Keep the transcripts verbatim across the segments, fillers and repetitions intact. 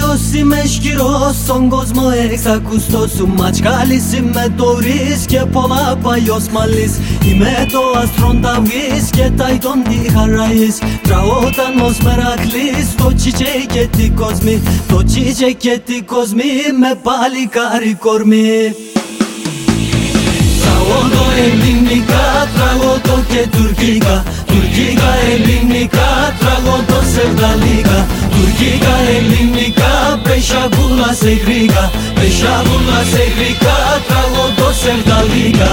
Κύριος είμαι ισχυρός, στον κόσμο εξακουστός. Σου ματσκάλης είμαι τωρής και πολλά παλιός μαλλής. Είμαι το άστρον Δαβής και τάιτον τη χαραής. Τραότανος Μερακλής, το τσίτσε και την κοσμή. Το τσίτσε και την κοσμή με παλικάρι κορμί. Τραγωδώ ελληνικά, τραγωδώ και τουρκικά. Τουρκικά, ελληνικά, τραγωδώ σερδαλικά. Τουρκικά, ελληνικά, πεσhabula σε γρήκα. Πεσhabula σε γρήκα, τραγωδώ σερδαλικά.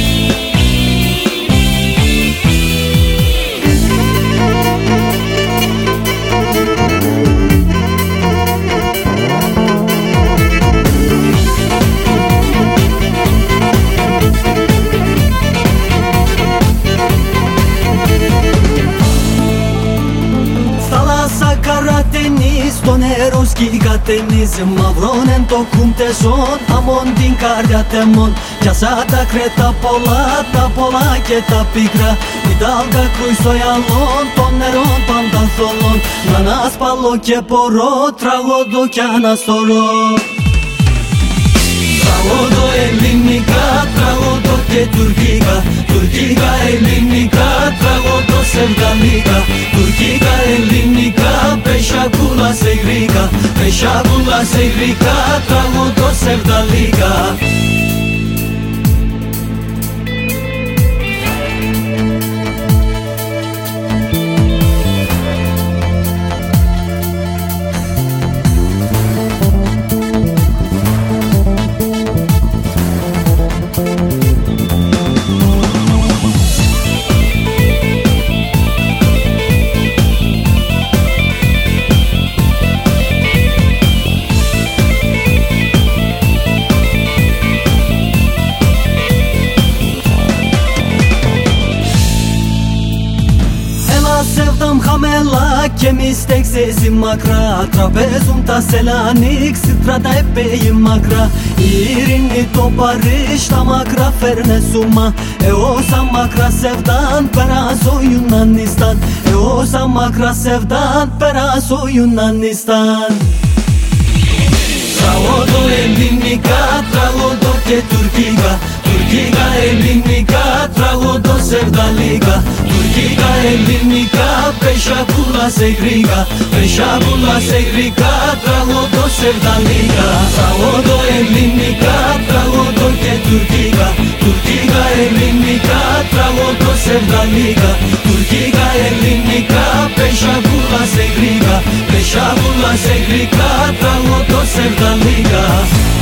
Στο νερό σκυγατενίζει, μαυρών εν το κουμπτεζόν, αμόν την καρδιά τεμών. Πιάσα τα κρέτα πολλά, τα πολλά και τα πίκρα. Η τάλγα κρούει στο γυαλόν, των νερών πάντα θολών. Να ανασπαλώ και μπορώ, τραγωδώ κι αναστορώ. Τραγωδώ ελληνικά, τραγωδώ και τουρκικά. Τουρκικά, ελληνικά, τραγωδώ σερδαλικά. Τουρκικά, ελληνικά, πεσhabula σε γρήκα. Πεσhabula σε γρήκα, τραγωδώ σερδαλικά. Sevdam hamela και μη στέξezi μακρά. Τραπέζουν τα Σελάνικ, στρατά επέει μακρά. Η ειρήνη το Παρίσι, τα μακρά φέρνε σούμα. Εώσα μακρά σεβδάν, περάσω Ιουνανιστάν. Εώσα μακρά σεβδάν, περάσω Ιουνανιστάν. Τραγωδώ ελληνικά, τραγωδώ και τουρκικά. Τουρκικά, ελληνικά, τραγωδώ σερδαλικά. Τουρκικά, ελληνικά, πεσhabula σε γρήκα. Πεσhabula σε γρήκα, τραγωδώ σερδαλικά. Τραγωδώ ελληνικά, τραγωδώ και τουρκικά. Τουρκικά, ελληνικά, τραγωδώ σερδαλικά. Τουρκικά, ελληνικά, πεσhabula σε γρήκα. Πεσhabula σε γρήκα, τραγωδώ σερδαλικά.